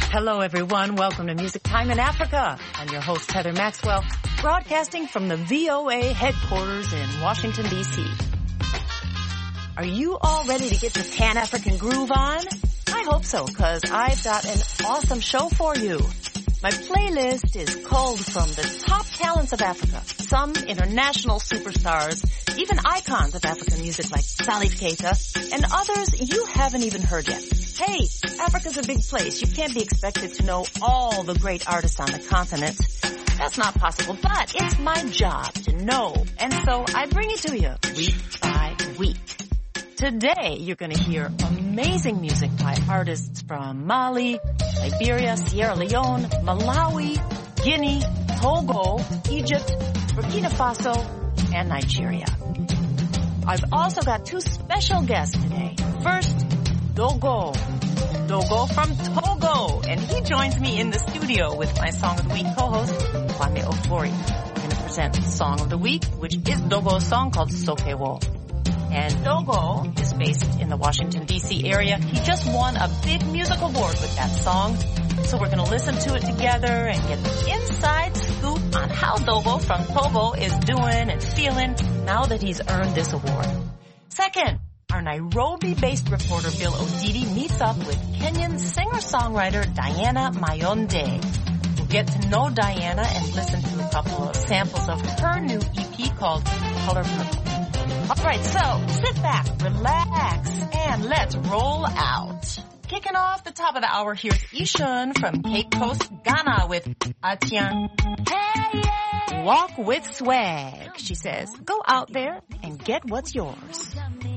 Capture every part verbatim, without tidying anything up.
Hello, everyone. Welcome to Music Time in Africa. I'm your host, Heather Maxwell, broadcasting from the V O A headquarters in Washington, D C Are you all ready to get the Pan-African groove on? I hope so, because I've got an awesome show for you. My playlist is culled from the top talents of Africa, some international superstars, even icons of African music like Salif Keita, and others you haven't even heard yet. Hey, Africa's a big place. You can't be expected to know all the great artists on the continent. That's not possible, but it's my job to know, and so I bring it to you week by week. Today, you're going to hear amazing music by artists from Mali, Liberia, Sierra Leone, Malawi, Guinea, Togo, Egypt, Burkina Faso, and Nigeria. I've also got two special guests today. First, Dogo. Dogo from Togo, and he joins me in the studio with my Song of the Week co-host, Kwame Ofori. I'm going to present the Song of the Week, which is Dogo's song called Sokewo. And Dogo is based in the Washington, D C area. He just won a big music award with that song. So we're going to listen to it together and get the inside scoop on how Dogo from Togo is doing and feeling now that he's earned this award. Second, our Nairobi-based reporter Bill Odidi meets up with Kenyan singer-songwriter Diana Mayonde. We'll get to know Diana and listen to a couple of samples of her new E P called Color Purple. All right, so sit back, relax, and let's roll out. Kicking off the top of the hour, here's Ishun from Cape Coast, Ghana with Atian. Hey, yeah. Walk with swag, she says. Go out there and get what's yours.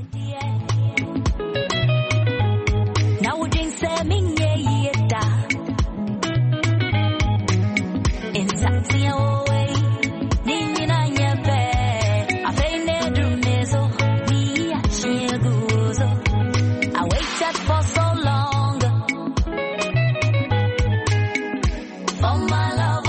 Now I waited for so long for my love.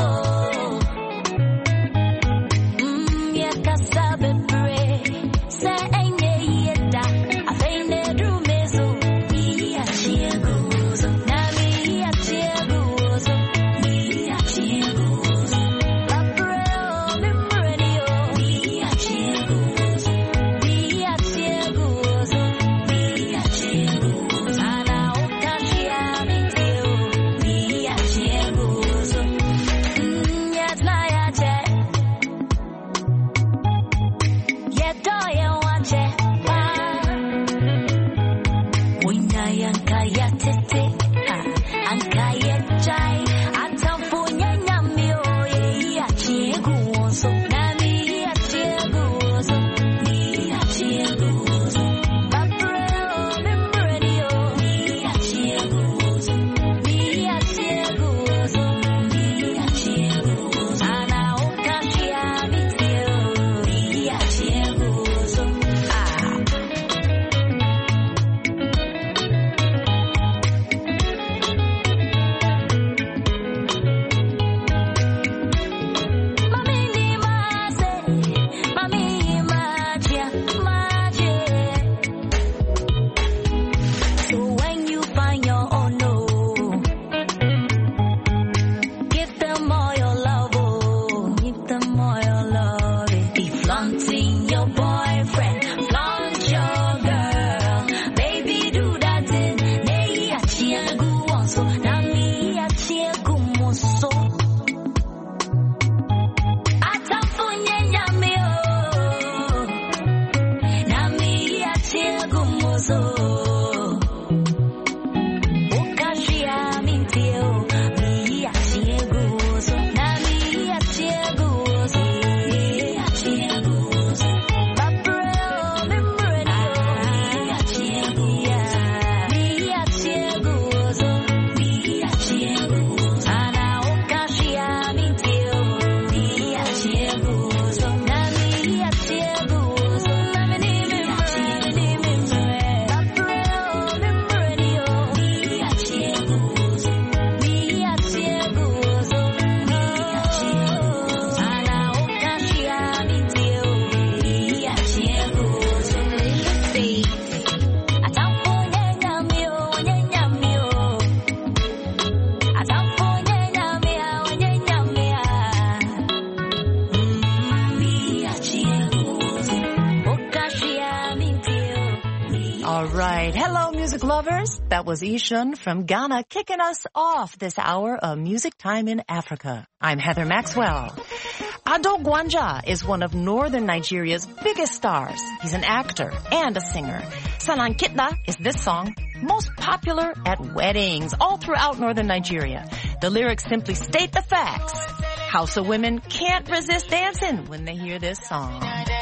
Mm, yeah, cause I've been praying. Say, ain't yet, I fainted through me, so me, I cheer goes. Now me, I cheer goes. Me, I cheer goes. I pray, me, radio. Me, I cheer goes. Me, I cheer goes. Me, I cheer goes. And I hope that she have it too. Me, I cheer goes. Mm, yes, my I cheer. Yeah, do you want it? Winya yankaya tete, ankaya chai, atafunya nyamio, yeah, chiguzo, nami chiguzo, me chiguzo, papro membradio, me chiguzo, me chiguzo, me chiguzo, ana okashia mitio, me chiguzo, ah. right. Hello, music lovers. That was Ishun from Ghana kicking us off this hour of Music Time in Africa. I'm Heather Maxwell. Ado Gwanja is one of northern Nigeria's biggest stars. He's an actor and a singer. Salankitla is this song, most popular at weddings all throughout northern Nigeria. The lyrics simply state the facts. Hausa women can't resist dancing when they hear this song.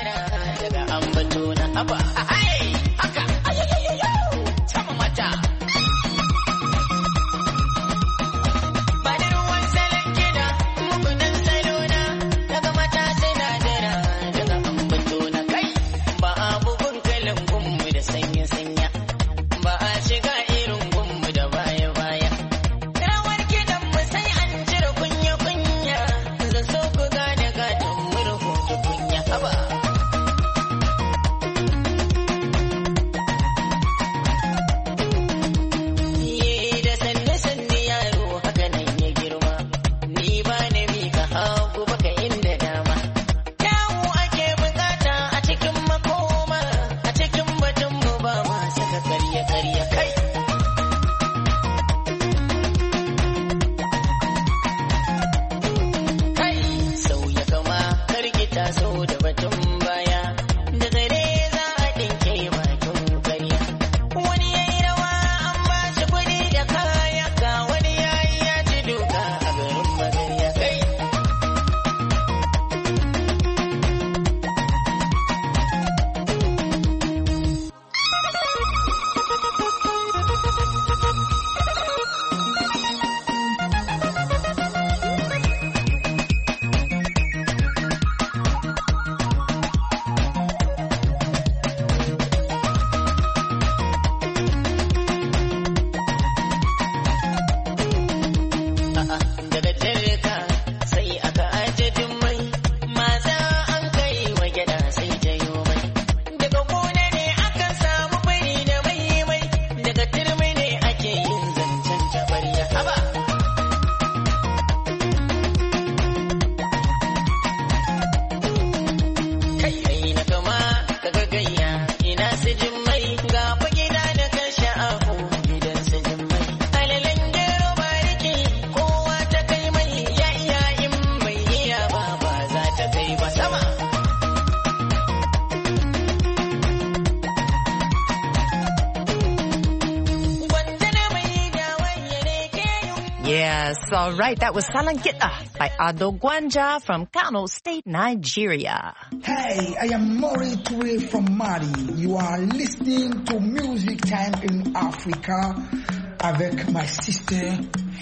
Yes, all right. That was Salankitla by Ado Gwanja from Kano State, Nigeria. Hey, I am Maury Toure from Mali. You are listening to Music Time in Africa avec my sister,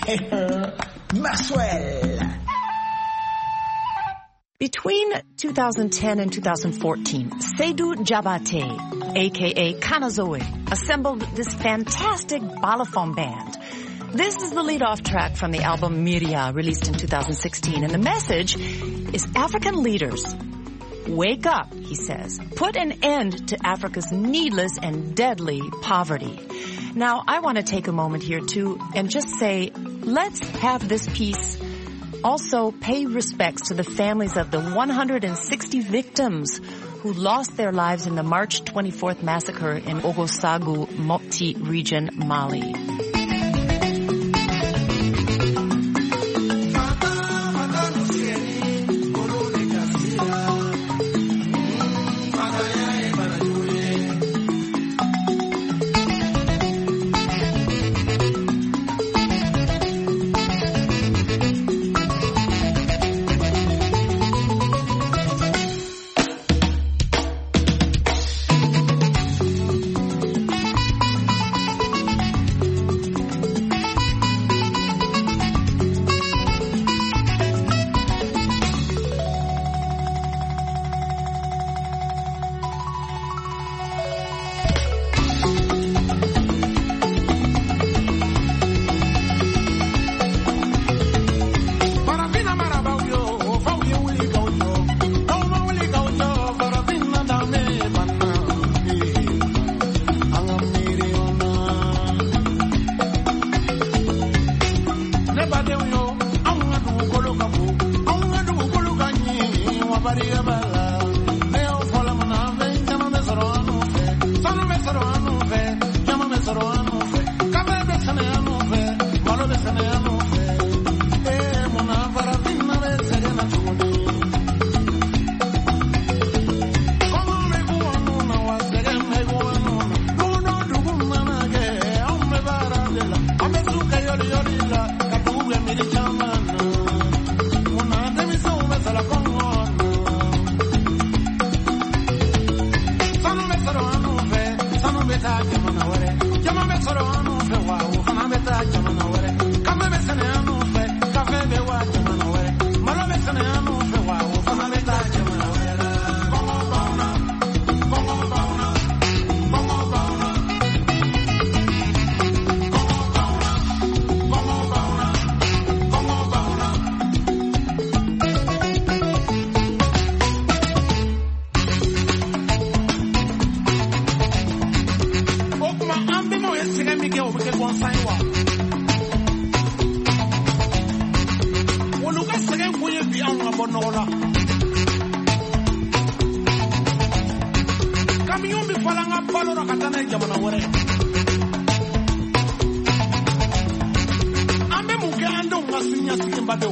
Maxwell. Between two thousand ten and two thousand fourteen, Seydou Diabaté, a k a. Kanazoe, assembled this fantastic balafon band. This is the lead-off track from the album Miria, released in two thousand sixteen, and the message is African leaders. Wake up, he says. Put an end to Africa's needless and deadly poverty. Now, I want to take a moment here, too, and just say, let's have this piece also pay respects to the families of the one hundred sixty victims who lost their lives in the March twenty-fourth massacre in Ogosagu, Mopti region, Mali. ke kwa saiwa wolu ka sege kunye bi an ka bonola camion bi falanga balora katana jamana wore ambe muke ando ngasinya sikimbado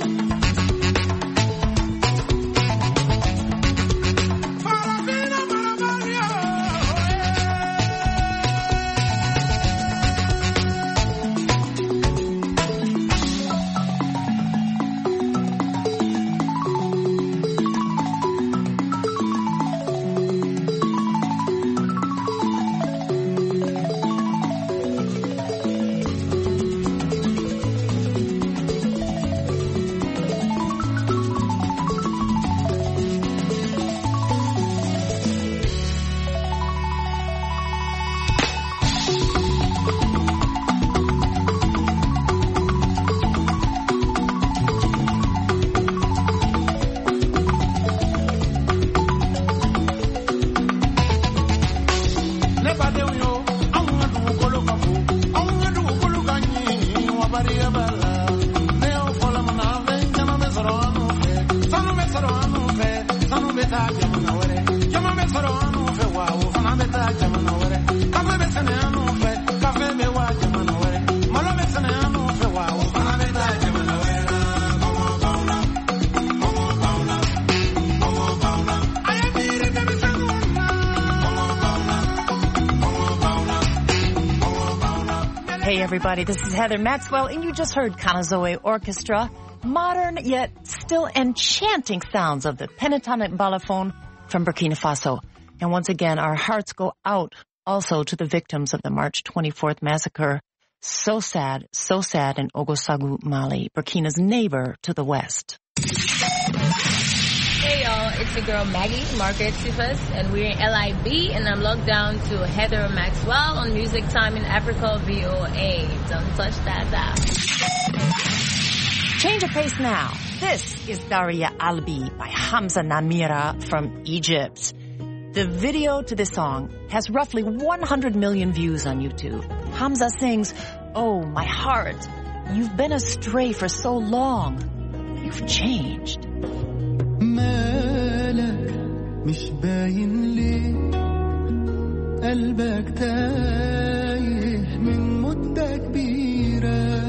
Hey everybody, this is Heather Maxwell, and you just heard Kanazoe Orchestra, modern yet still enchanting sounds of the pentatonic balafon from Burkina Faso. And once again, our hearts go out also to the victims of the March twenty-fourth massacre. So sad, so sad in Ogosagu, Mali, Burkina's neighbor to the west. Hey y'all, it's your girl Maggie, Margaret Sifas, and we're in L I B, and I'm logged down to Heather Maxwell on Music Time in Africa V O A. Don't touch that dial. Change of pace now. This is Daria Albi by Hamza Namira from Egypt. The video to this song has roughly one hundred million views on YouTube. Hamza sings, "Oh, my heart, you've been astray for so long. You've changed." مالك مش باين ليه قلبك تايه من مدة كبيرة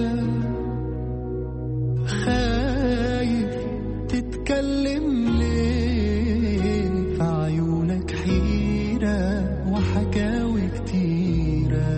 خايف تتكلم ليه في عيونك حيرة وحكاوي كتيرة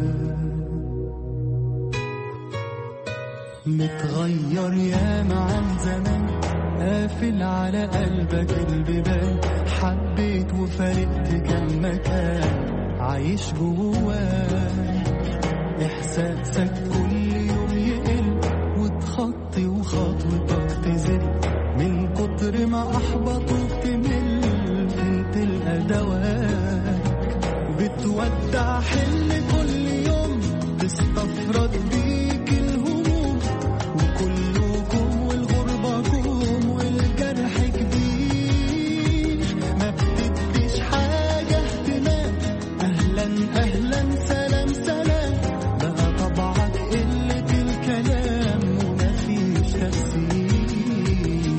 متغير ياما عن زمان قافل على قلبك البيبان حبيت وفارقت كم مكان عايش جواك إحساسك كل يوم يقل وتخطي وخطوتك تزل من كتر ما أحبطوك تمل فين تلقى دواك بتودع حل كل يوم تستفرد بيك الهموم وكلكم والغربة أهلا سلام سلام بقى طبعك قلة الكلام ومفيش تفسير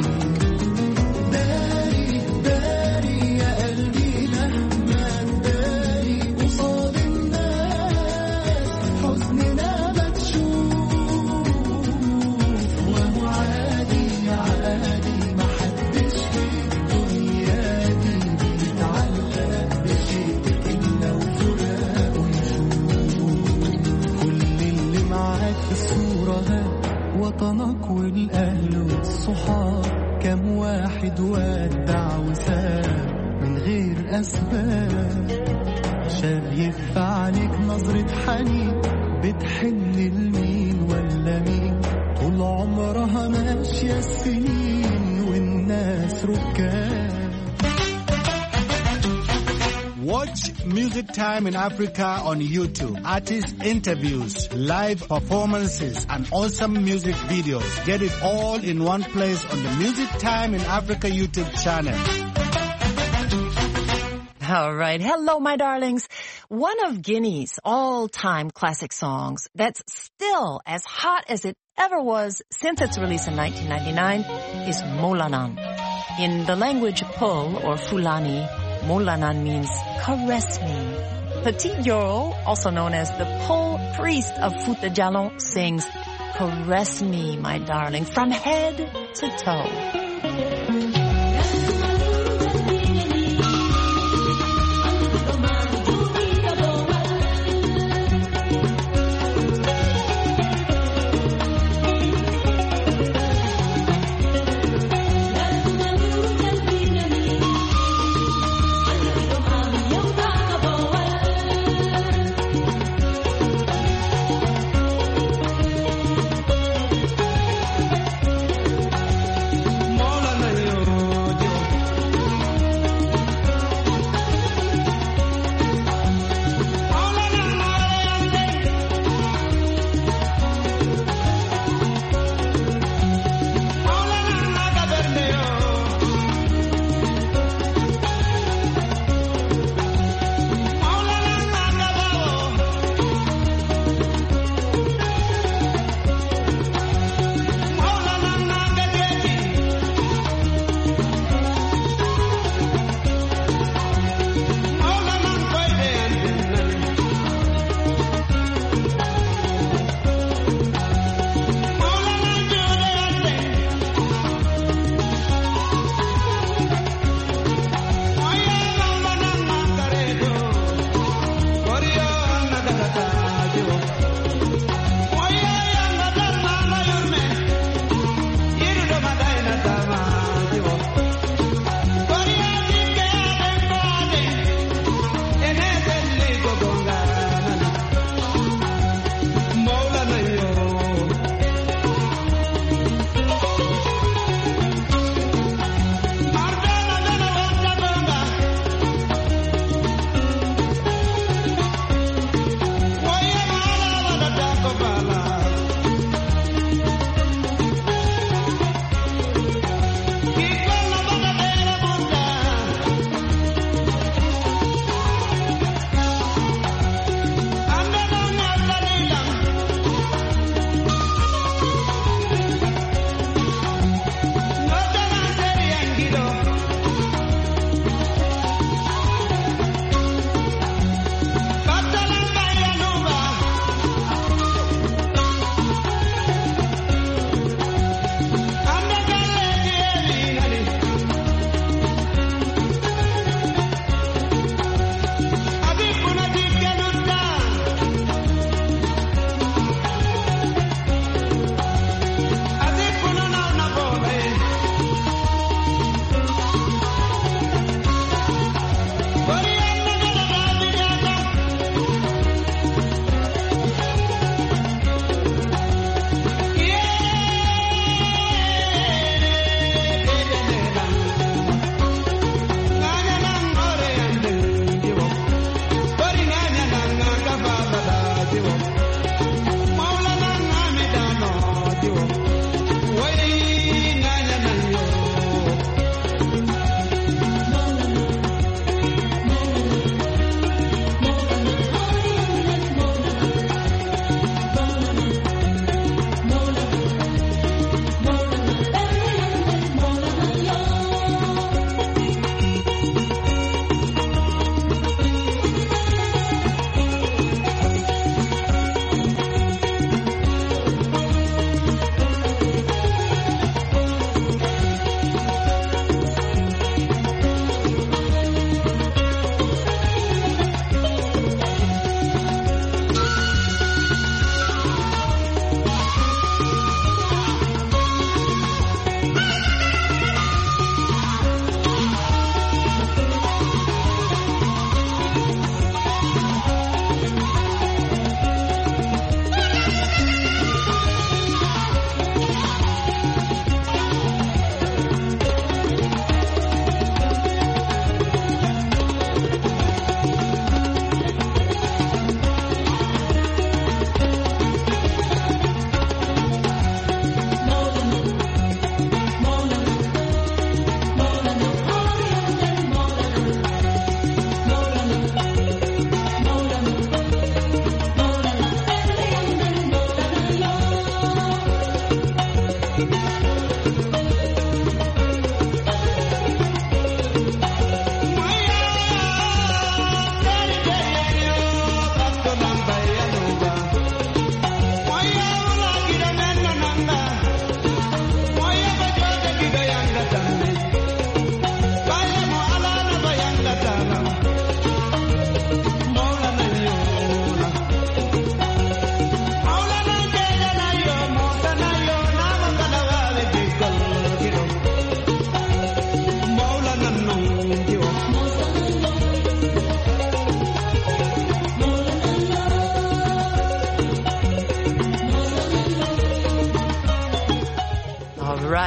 داري داري يا قلبي مهما داري قصاد الناس حزننا مكشوف وهو عادي عادي محدش في الدنيا دي بيتعلق بشيء وطنك والأهل والصحاب كم واحد ودع وساب من غير أسباب شايف في عليك نظرة حنين بتحن لمين ولا مين طول عمرها ماشية السنين والناس ركاب. Watch Music Time in Africa on YouTube. Artist interviews, live performances, and awesome music videos. Get it all in one place on the Music Time in Africa YouTube channel. All right. Hello, my darlings. One of Guinea's all-time classic songs that's still as hot as it ever was since its release in nineteen ninety-nine is Molanan. In the language Peul or Fulani, Molanan means caress me. Petit Yoro, also known as the Peul priest of Fouta Djallon, sings caress me, my darling, from head to toe. Maulana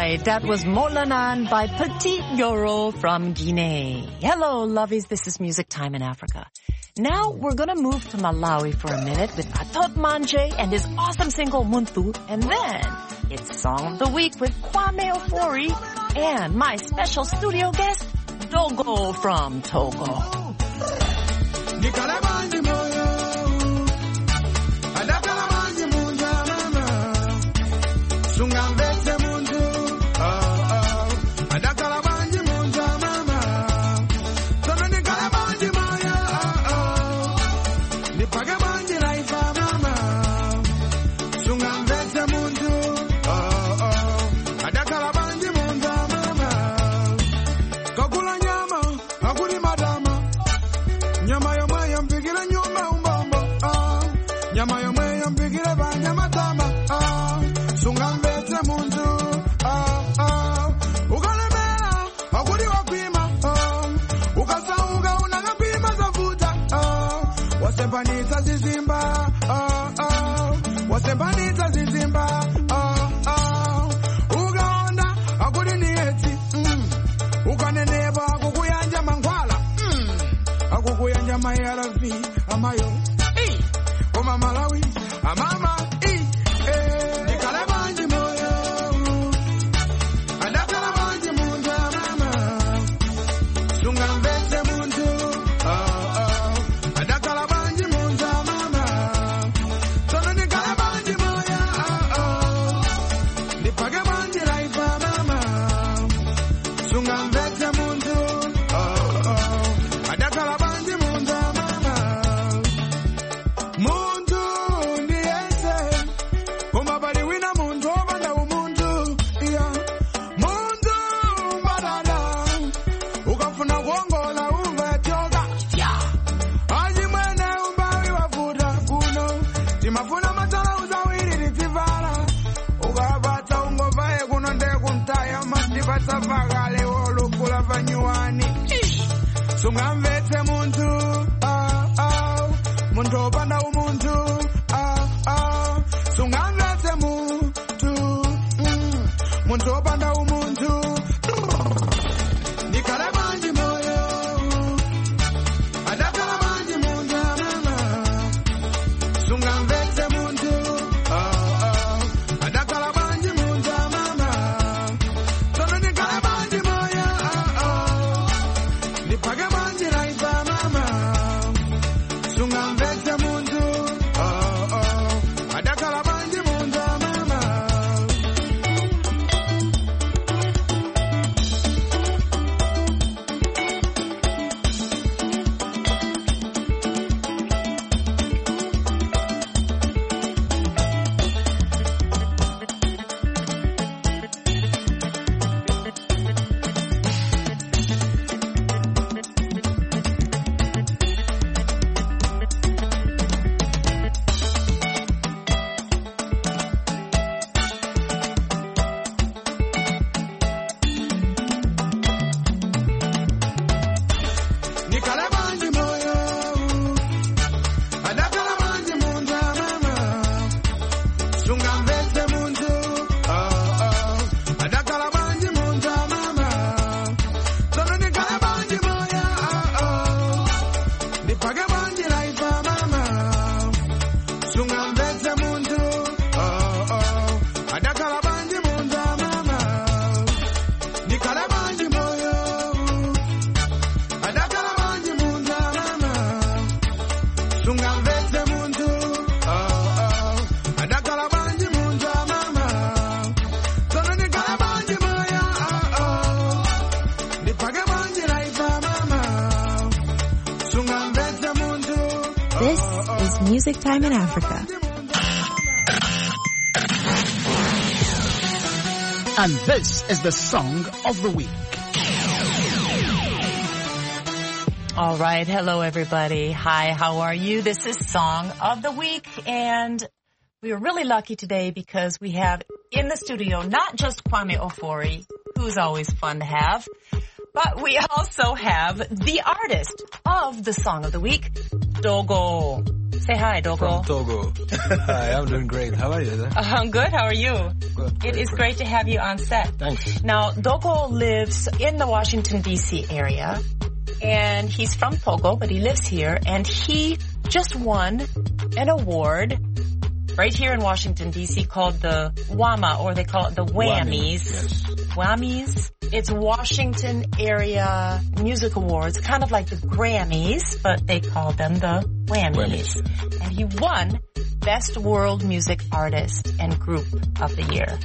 right, that was Molanan by Petit Yoro from Guinea. Hello, lovies, this is Music Time in Africa. Now we're gonna move to Malawi for a minute with Atot Manje and his awesome single Muntu, and then it's Song of the Week with Kwame Ofori and my special studio guest, Dogo from Togo. Wasebanita zizimba, oh oh. Wasebanita zizimba, oh oh. Ugaona akuli nieti, mm. Ukaneneba akukuyanja mangwala, mm. Akukuyanja mayaravi, amayo, eh. Oma Malawi, amama, eh. Eh. Nikalabanji moyo, adakalabanji munja mama. Sungamvete muntu, oh oh. Adakalabanji munja mama. Sono nikalabanji moya, oh oh. Nipage banji laifa mama. Sungamvete muntu, oh oh. Adakalabanji munja mama. Muntu ndiese, umabali wina muntu obanda umuntu, yeah. Muntu mbadala, ukafuna kuongola uvetyoka, yeah. Aji mwene umbawi wafuta kuno, timafuna matala uzawiri nitivala. Ukabata ungovae kuno nde kuntaya matipata vagale olukula vanyuani. Sungamvete muntu, ah ah. Muntu obanda umuntu, ah ah. Sungamvete muntu, mm. Muntu obanda umuntu. Nikalabanji moyo, adakalabanji munja mama. Sungamvete muntu, oh oh. Adakalabanji munja mama. Sono nikalabanji moyo, oh oh. Nipage banji laifa mama. Sungamvete muntu, oh oh. Adakalabanji munja mama. Nikalabanji moyo, adakalabanji munja mama. Sungamvete muntu, oh oh. Adakalabanji munja mama. Sono nikalabanji moya, oh oh. Nipage banji laifa mama. Sungamvete muntu, oh oh. Adakalabanji munja mama. Nikalabanji moyo, adakalabanji munja mama. Sungamvete muntu, oh oh. Adakalabanji munja mama. Sono nikalabanji moya, oh oh. Nipage banji laifa mama. Sungamvete muntu, This is Music Time in Africa. And this is the Song of the Week. All right. Hello, everybody. Hi, how are you? This is Song of the Week, and we are really lucky today because we have in the studio not just Kwame Ofori, who's always fun to have, but we also have the artist of the Song of the Week, Dogo. Say hi, Dogo. From Togo. Hi, I'm doing great. How are you? Uh, I'm good. How are you? Good. It is good. great to have you on set. Thanks. Now, Dogo lives in the Washington, D C area, and he's from Togo, but he lives here, and he just won an award right here in Washington, D C called the WAMA, or they call it the Whammies. Yes. Whammies. It's Washington Area Music Awards, kind of like the Grammys, but they call them the Whammies. Whammies. And he won Best World Music Artist and Group of the Year.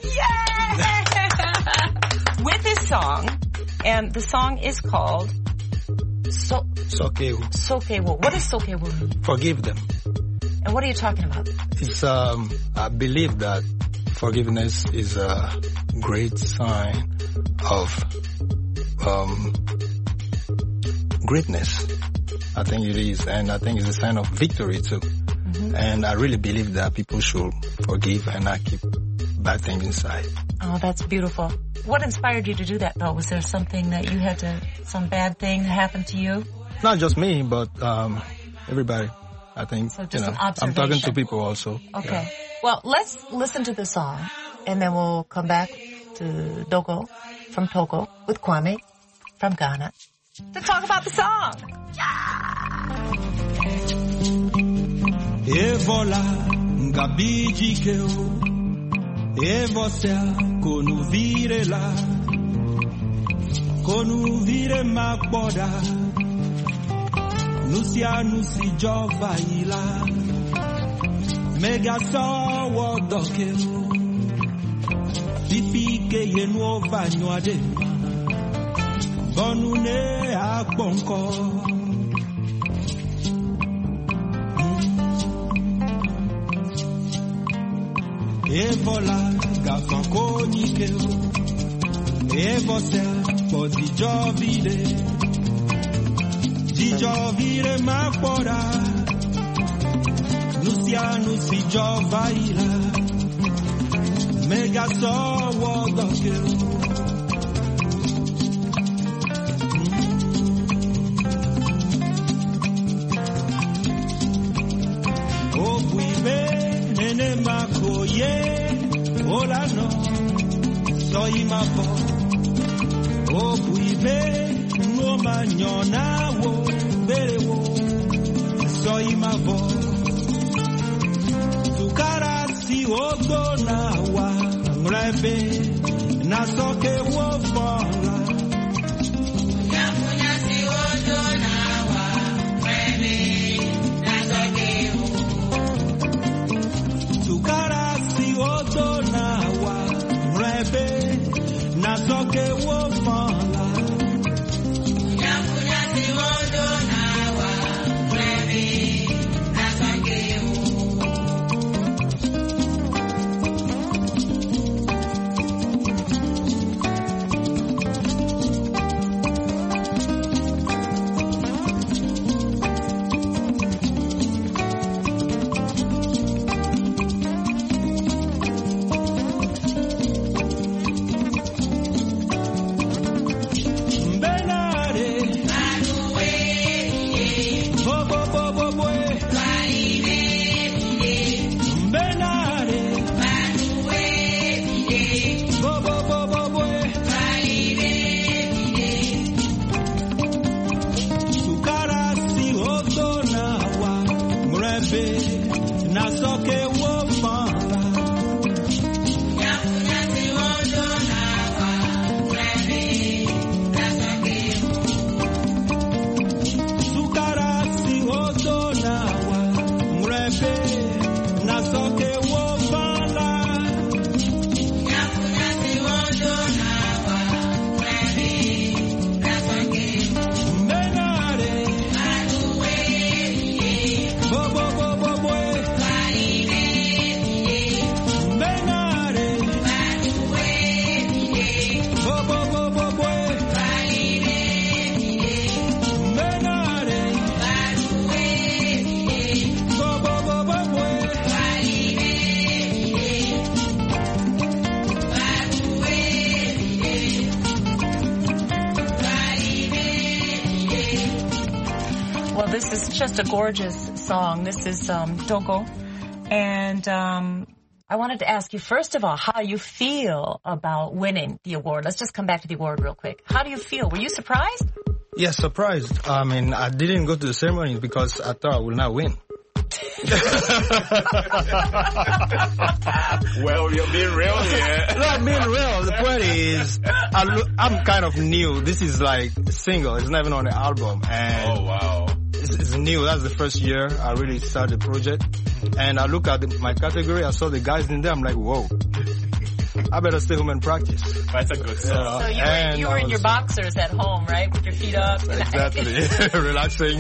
Yay! With his song, and the song is called So Sokewu. Sokewu. What is Sokewu? Forgive them. And what are you talking about? It's, um, I believe that forgiveness is a great sign of, um, greatness. I think it is, and I think it's a sign of victory too. Mm-hmm. And I really believe that people should forgive and not keep bad things inside. Oh, that's beautiful. What inspired you to do that, though? Was there something that you had to, some bad thing happen to you? Not just me, but um, everybody. I think, so just you know, an observation. I'm talking to people also. Okay. Yeah. Well, let's listen to the song, and then we'll come back to Dogo from Togo with Kwame from Ghana to talk about the song. Evola ngabiji keo Evosea konuvire la Konuvire makboda Nusia nusi jova ila Mega sawo dokeo Pipi ke yenu ova nyuade Bonu ne akbonko Evola gafanko nikeo Evosea po dijovide Dijovire makboda Nusia nusi jova ila Mega sawo dokeo Nene makoye, ola no, soy mapo. O buive, no mañona wo, bere wo, soy mapo. Tu cara si odo na wa, ngrebe, na soke wo fola. Yamunya si odo na wa, ngrebe, na soke wo. Tukara si odo na wa rebe na soke wo fala Yamunya si odo na wa rebe na soke wo this is just a gorgeous song. This is um, Togo. And um, I wanted to ask you, first of all, how you feel about winning the award. Let's just come back to the award real quick. How do you feel? Were you surprised? Yes, surprised. I mean, I didn't go to the ceremony because I thought I would not win. Well, you're being real here. Not being real. The point is, I look, I'm kind of new. This is like a single. It's not even on the album. And oh, wow. It's, it's new. That's the first year I really started the project. And I look at the, my category. I saw the guys in there. I'm like, whoa. I better stay home and practice. That's a good song. Yeah. So you were, you were in your boxers at home, right? With your feet up. Exactly. Relaxing.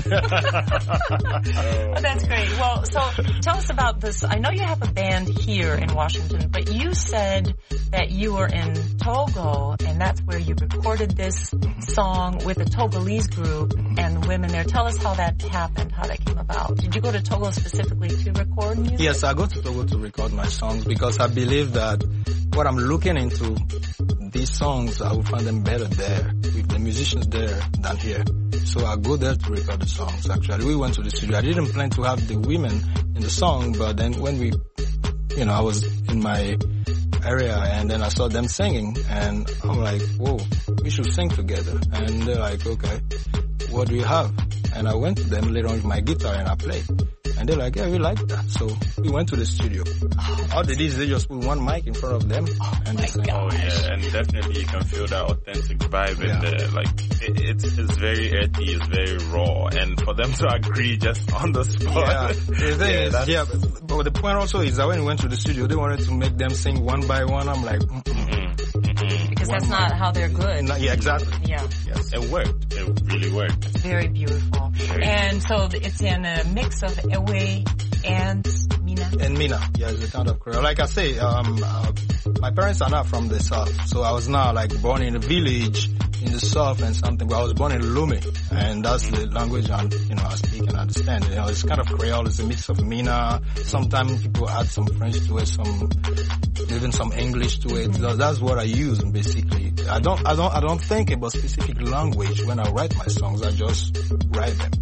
Oh, that's great. Well, so tell us about this. I know you have a band here in Washington, but you said that you were in Togo, and that's where you recorded this song with a Togolese group and the women there. Tell us how that happened, how that came about. Did you go to Togo specifically to record music? Yes, I go to Togo to record my songs because I believe that what I'm looking into, these songs, I will find them better there, with the musicians there than here. So I go there to record the songs, actually. We went to the studio. I didn't plan to have the women in the song, but then when we, you know, I was in my area and then I saw them singing and I'm like, whoa, we should sing together. And they're like, okay, what do you have? And I went to them later on with my guitar and I played. And they're like, yeah, we like that. So we went to the studio. Oh, all they did is they just put one mic in front of them. Oh, and my they Oh, yeah. And definitely you can feel that authentic vibe yeah. in there. Like, it, it's, it's very earthy, it's very raw. And for them to agree just on the spot. Yeah, the thing yeah, is, that's... yeah, but, but the point also is that when we went to the studio, they wanted to make them sing one by one. I'm like, mm-mm. Mm-hmm. Because one that's not how they're good. Not, yeah, exactly. Yeah. Yes. It worked. It really worked. It's very beautiful. Very and so it's in a mix of Ewe and Mina. And Mina, yeah, it's the kind of Creole. Like I say, um, uh, my parents are not from the South, so I was not like born in a village in the South and something, but I was born in Lomé, and that's the language I, you know, I speak and understand. You know, it's kind of Creole, it's a mix of Mina. Sometimes people add some French to it, some, even some English to it. So that's what I use basically. I don't, I don't, I don't think about specific language when I write my songs. I just write them.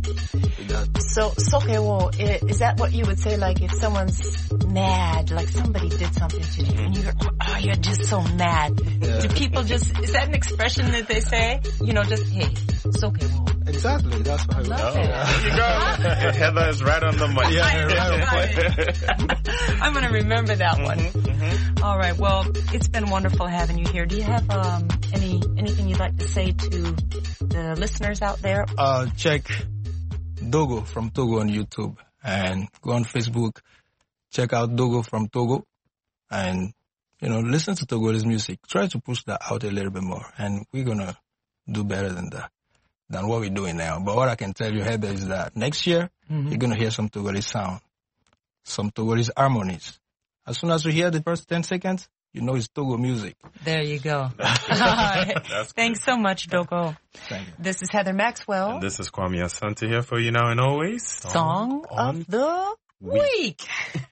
So, Sokewo, is that what you would say, like, if someone's mad, like somebody did something to you, and you're, oh, you're just so mad. Yeah. Do people just, is that an expression that they say? You know, just, hey, Sokewo. Exactly, that's what I love it. There you go. Heather is right on the money. Yeah, right on point. I'm going to remember that one. Mm-hmm, mm-hmm. All right, well, it's been wonderful having you here. Do you have um, any anything you'd like to say to the listeners out there? Uh, check Dogo from Togo on YouTube and go on Facebook. Check out Dogo from Togo and, you know, listen to Togolese music. Try to push that out a little bit more and we're going to do better than that, than what we're doing now. But what I can tell you, Heather, is that next year mm-hmm. you're going to hear some Togolese sound, some Togolese harmonies. As soon as you hear the first ten seconds, you know it's Togo music. There you go. Right. Thanks so much, Dogo. Thank you. This is Heather Maxwell. And this is Kwame Asante here for you now and always. Song, Song of the Week.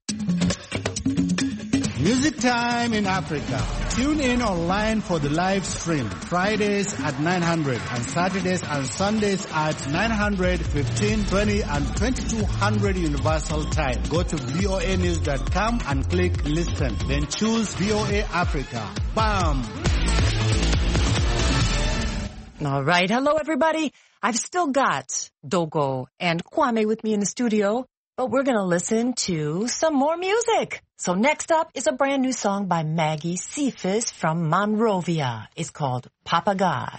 Music Time in Africa. Tune in online for the live stream. Fridays at nine hundred and Saturdays and Sundays at nine hundred, fifteen, twenty and twenty-two hundred Universal Time. Go to V O A news dot com and click listen. Then choose V O A Africa. Bam! All right. Hello, everybody. I've still got Dogo and Kwame with me in the studio, but we're going to listen to some more music. So next up is a brand new song by Maggie Cephas from Monrovia. It's called Papa God.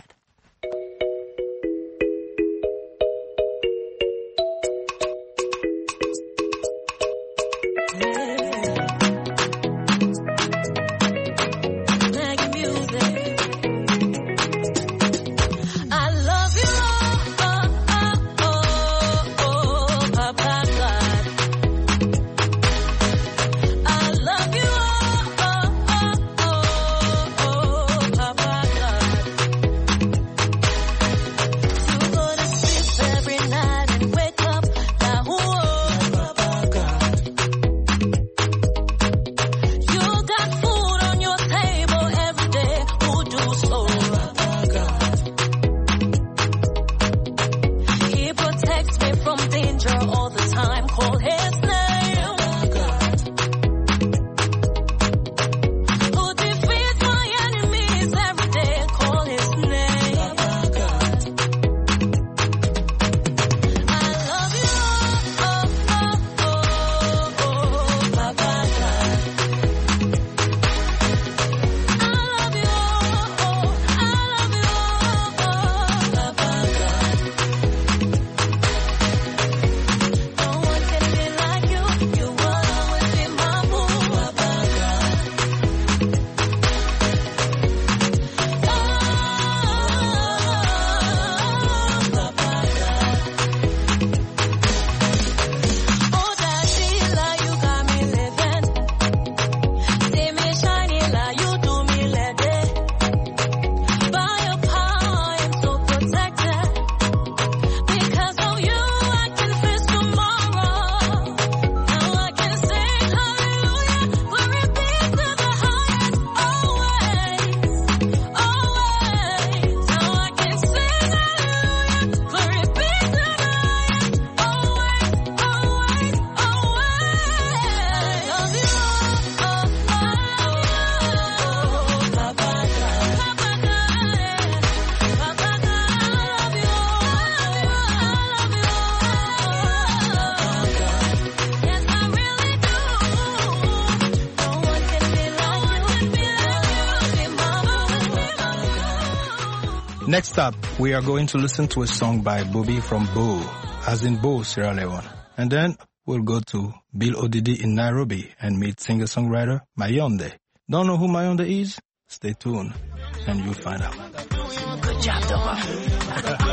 Next up, we are going to listen to a song by Bobby from Bo, as in Bo, Sierra Leone. And then we'll go to Bill Odidi in Nairobi and meet singer-songwriter Mayonde. Don't know who Mayonde is? Stay tuned and you'll find out. Good job, Doba.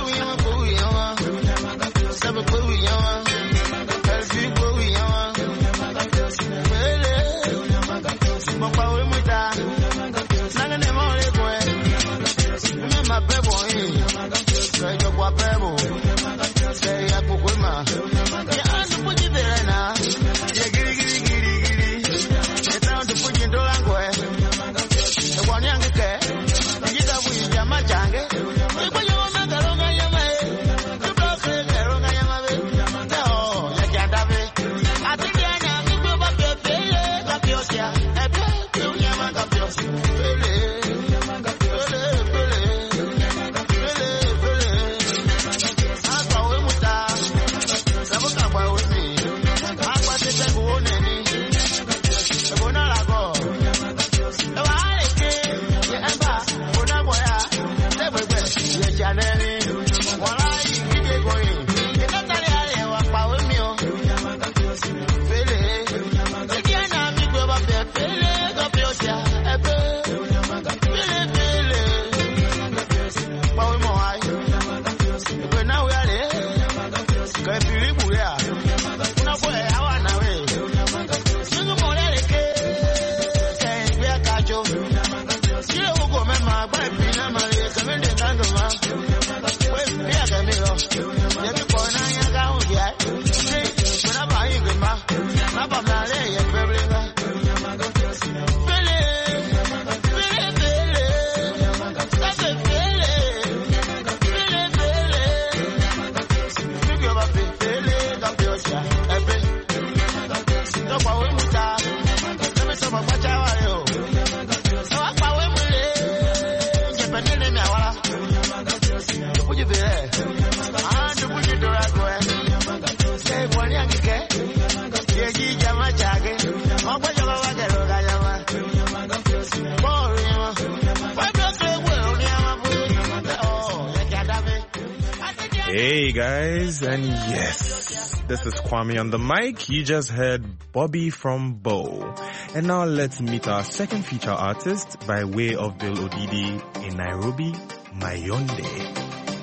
Hey guys, and yes, this is Kwame on the mic. You just heard Bobby from Bo. And now let's meet our second feature artist by way of Bill Odidi in Nairobi, Mayonde.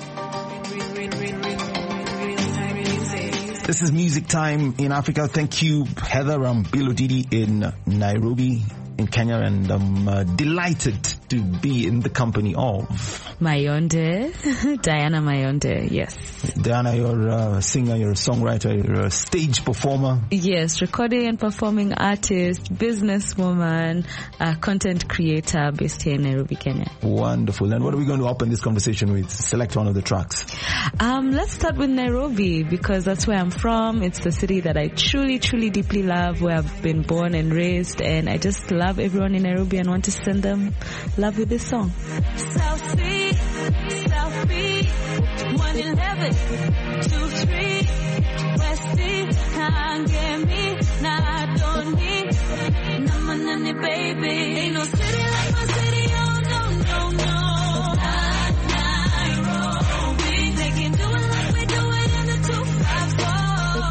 This is Music Time in Africa. Thank you, Heather. I'm Bill Odidi in Nairobi, in Kenya, and I'm uh, delighted to be in the company of Mayonde, Diana Mayonde, yes. Diana, you're a singer, you're a songwriter, you're a stage performer. Yes, recording and performing artist, businesswoman, uh, content creator based here in Nairobi, Kenya. Wonderful. And what are we going to open this conversation with? Select one of the tracks. Um, let's start with Nairobi, because that's where I'm from. It's the city that I truly, truly deeply love, where I've been born and raised, and I just love everyone in Nairobi and want to send them love with this song. South Sea, South B, one eleven, two three, West C, can't get me, nah, I don't need, nah, nah, nah, baby, ain't no city like my city, oh, no, no, no, Nairobi, they can do it like we do it in the two five four,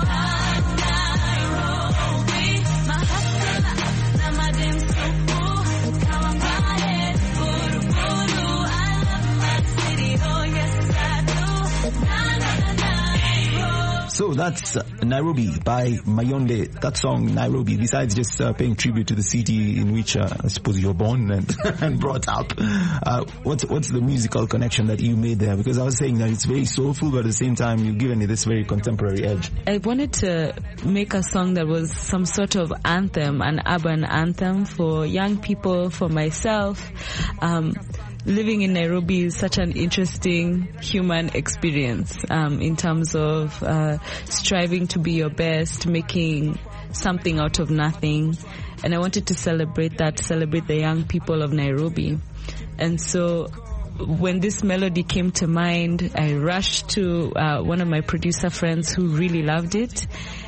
Nairobi, my hustle, now my damn super, come on, my head, boo, boo, I love my city, oh, yes, I do, na, na, na, Nairobi. So that's uh, Nairobi by Mayonde. That song, Nairobi, besides just uh, paying tribute to the city in which uh, I suppose you're born and, and brought up, uh, what's what's the musical connection that you made there? Because I was saying that it's very soulful, but at the same time you've given it this very contemporary edge. I wanted to make a song that was some sort of anthem, an urban anthem for young people, for myself. Um, Living in Nairobi is such an interesting human experience um, in terms of uh, striving to be your best, making something out of nothing. And I wanted to celebrate that, celebrate the young people of Nairobi. And so when this melody came to mind, I rushed to uh, one of my producer friends who really loved it.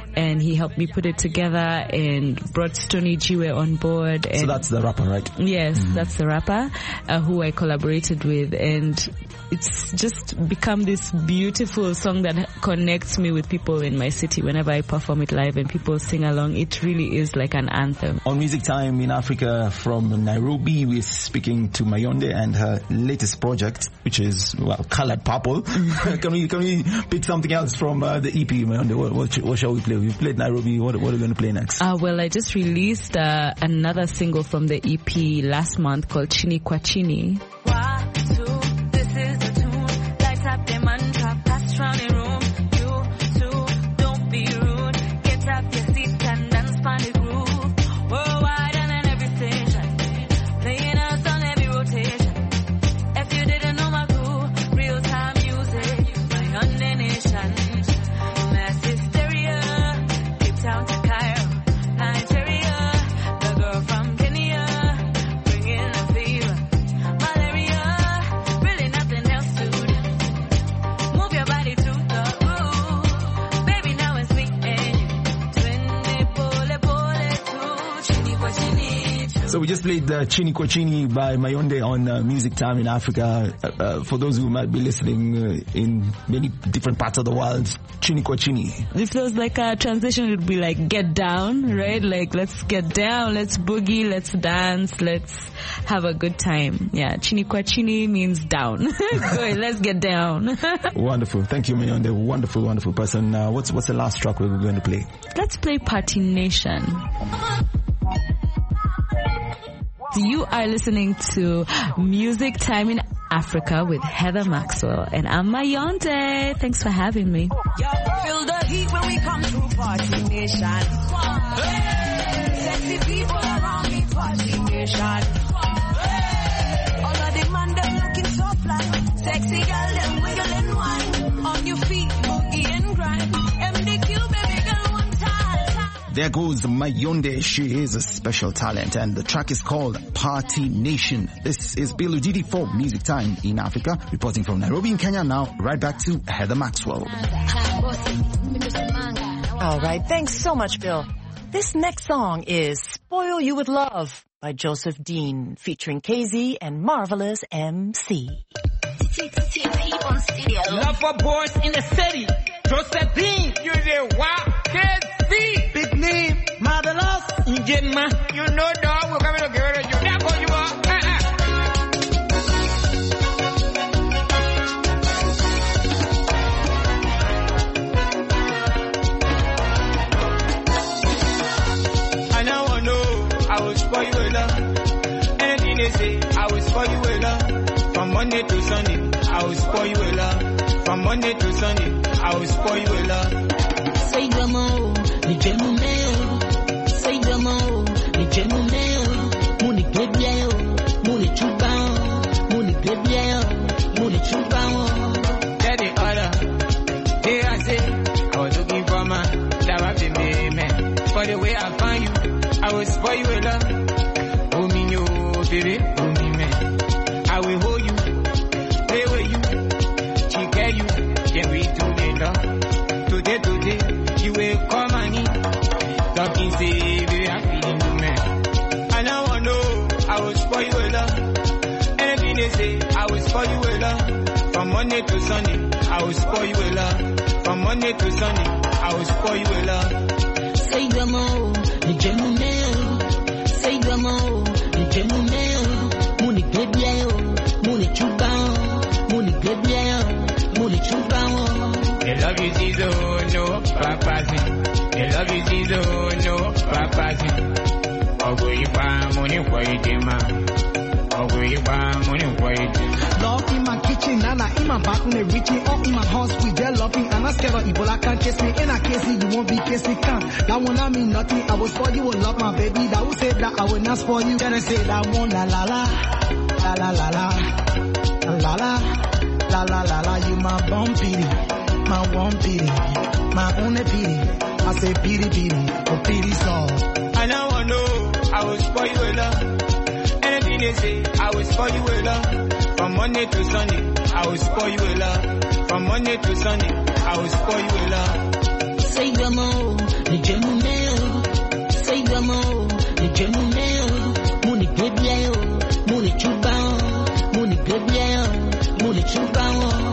and he helped me put it together and brought Stony Jiwe on board. And so that's the rapper, right? Yes, mm-hmm. that's the rapper uh, who I collaborated with, and it's just become this beautiful song that connects me with people in my city. Whenever I perform it live and people sing along, it really is like an anthem. On Music Time in Africa from Nairobi, we're speaking to Mayonde and her latest project, which is, well, Colored Purple. can we can we pick something else from uh, the E P, Mayonde? What, what, what shall we play? We played Nairobi. What, what are we going to play next? Uh, well, I just released uh, another single from the E P last month called Chini Kwa Chini. One, two, this is the tune. Lights up the mantra, pass round the room. You two, don't be rude. Get up your seat and dance on the groove. Worldwide and in every station, playing us on every rotation. If you didn't know my crew, real time music, my own nation. Massive stereo, Cape Town to Cairo, Nigeria. The girl from Kenya, bringing a fever. Malaria, really nothing else to do. Move your body to the groove. Baby, now it's me and you. Twinny, pole, pole, two. Chini kwa chini, two. So we just played uh, Chini Kwa Chini by Mayonde on uh, Music Time in Africa. Uh, uh, for those who might be listening uh, in many different parts of the world, Chini Kwa Chini. If there was like a transition, it would be like get down, right? Like let's get down, let's boogie, let's dance, let's have a good time. Yeah, Chini Kwa Chini means down. Go ahead, let's get down. Wonderful. Thank you, Mayonde. Wonderful, wonderful person. Uh, what's what's the last track we're going to play? Let's play Party Nation. You are listening to Music Time in Africa with Heather Maxwell, and I'm Mayonde. Thanks for having me. Feel the heat when we come through Party Nation. Hey! Sexy people around me, Party Nation. Hey! All of the man them looking so fly. Sexy girl them wiggling wine. On your feet, boogie and grind. M D Q baby girl one time. There goes Mayonde. She is a special talent, and the track is called Party Nation. This is Bill Udidi for Music Time in Africa, reporting from Nairobi in Kenya. Now, right back to Heather Maxwell. All right, thanks so much, Bill. This next song is Spoil You With Love by Joseph Dean, featuring K Z and Marvelous M C. Love for boys in the city. Joseph Dean. You the wow. K Z. Big name. Marvelous. Injema. You know dog. We're coming to get rid of you. That's what you are. I now I know I will spoil you with love. Anything they say, I will spoil you with love. From Monday to Sunday, I will spoil you with love. From Monday to Sunday, I will spoil you with love. Say gamo, ni jemu meo. Say gamo, ni jemu meo. Muni glebio, muni chubao, muni glebio, muni chubao. Daddy order, here I say, I was looking for my love to me, man. For the way I find you, I will spoil you with love. Oh me no, baby, oh me man. I will hold you, play with you, chicken you, can we do the love? Today, today, you will come and eat. Talking say, baby, I'm feeling you, man. And now I know, I will spoil you with love. Anything they say, I will spoil you with love. From Monday to Sunday, I will spoil you with love. From Monday to Sunday, I will spoil you with love. Say gamo, ni jemu meo. Say gamo, ni jemu meo. Muni glebio, muni chubao, muni glebio, muni chubao. The love is easy, no papazi. The love is easy, no papazi. Ogo ipa money kwa idema. Ogo ipa money kwa idema. Love in my kitchen, Nana in my bathroom, they reaching up in my house. We there loving, and I scared of Ebola can't kiss me. In a case you won't be kiss me, can't. That one I mean nothing. I will spoil you, will love my baby. That will say that I will not spoil you. Then I say that one la la la, la la la la, la la, la la la la. You my bum pity, my one pity, my only pity. I say pity pity, oh pity song. I now I know I will spoil you with love. Anything they say, I will spoil you with love. From Monday to Sunday, I will spoil you with love. From Monday to Sunday, I will spoil you with love. Say gamo, nije mumeo, say gamo, nije mumeo, muni gebiao, muni chubao, muni gebiao, muni chubao.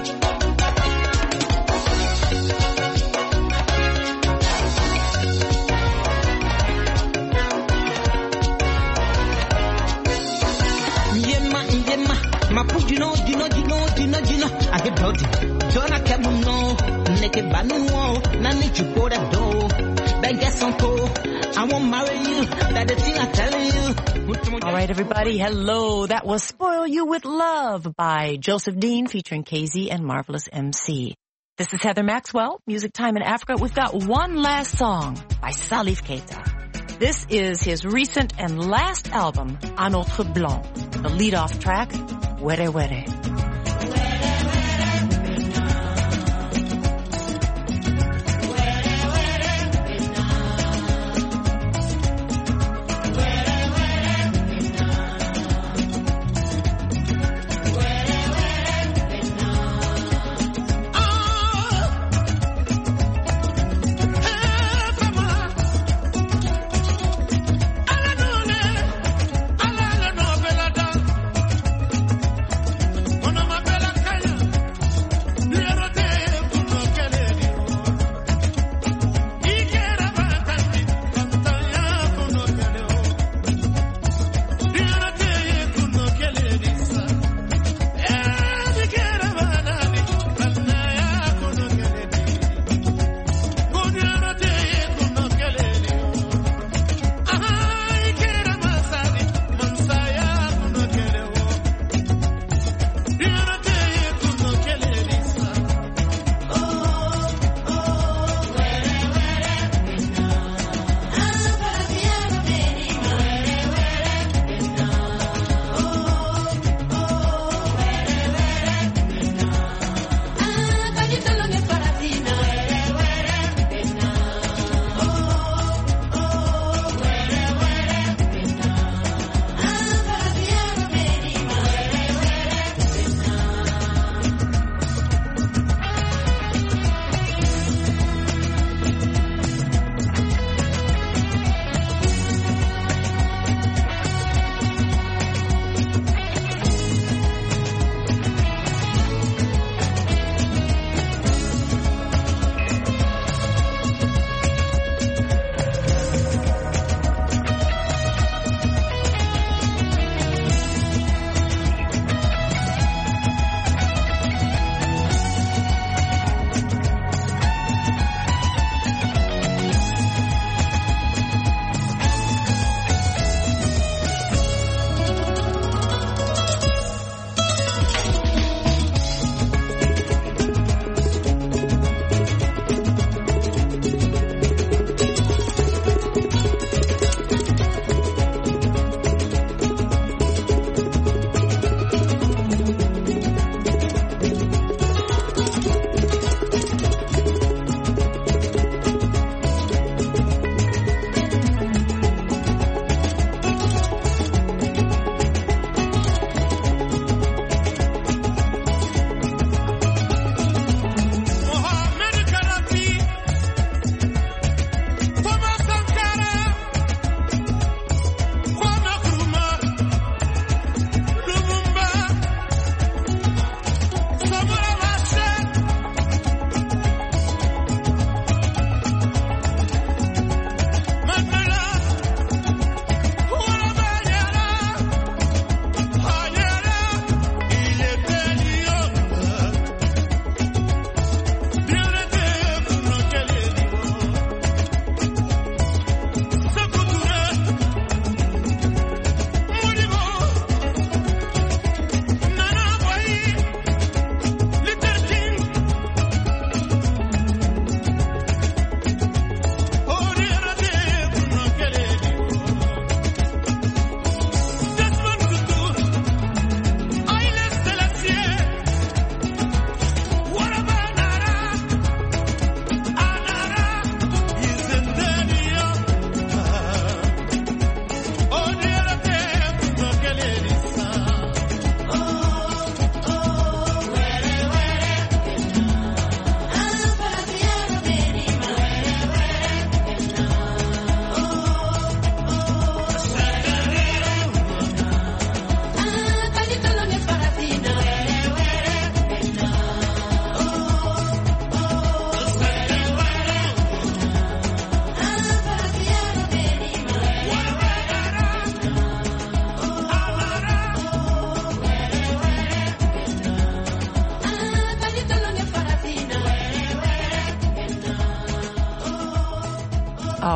My put you know, you know, you know, you know, you know, I get dirty. Don't I kept them no, naked by no wall, now need you go that door. Then get some cool. I won't marry you, that the thing I'm telling you. All right, everybody, hello. That was Spoil You With Love by Joseph Dean featuring K Z and Marvelous M C. This is Heather Maxwell, Music Time in Africa. We've got one last song by Salif Keita. This is his recent and last album, Un Autre Blanc. The lead-off track, Were Were. One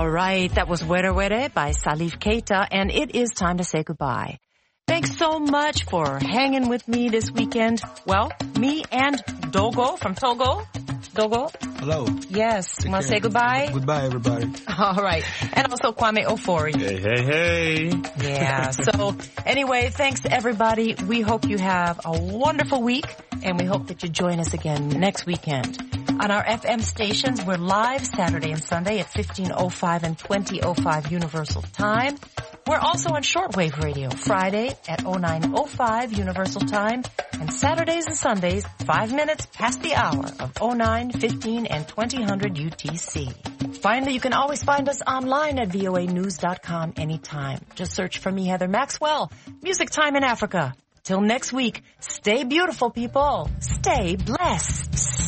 All right, that was Were Were by Salif Keita, and it is time to say goodbye. Thanks so much for hanging with me this weekend. Well, me and Dogo from Togo. Dogo? Hello. Yes. Take Want to care. say goodbye? Goodbye, everybody. All right. And also Kwame Ofori. Hey, hey, hey. Yeah. So anyway, thanks everybody. We hope you have a wonderful week, and we hope that you join us again next weekend. On our F M stations, we're live Saturday and Sunday at fifteen oh five and twenty oh five Universal Time. We're also on shortwave radio Friday at oh nine oh five Universal Time, and Saturdays and Sundays, five minutes past the hour of oh nine, fifteen, and twenty hundred U T C. Finally, you can always find us online at V O A news dot com anytime. Just search for me, Heather Maxwell, Music Time in Africa. Till next week, stay beautiful, people. Stay blessed.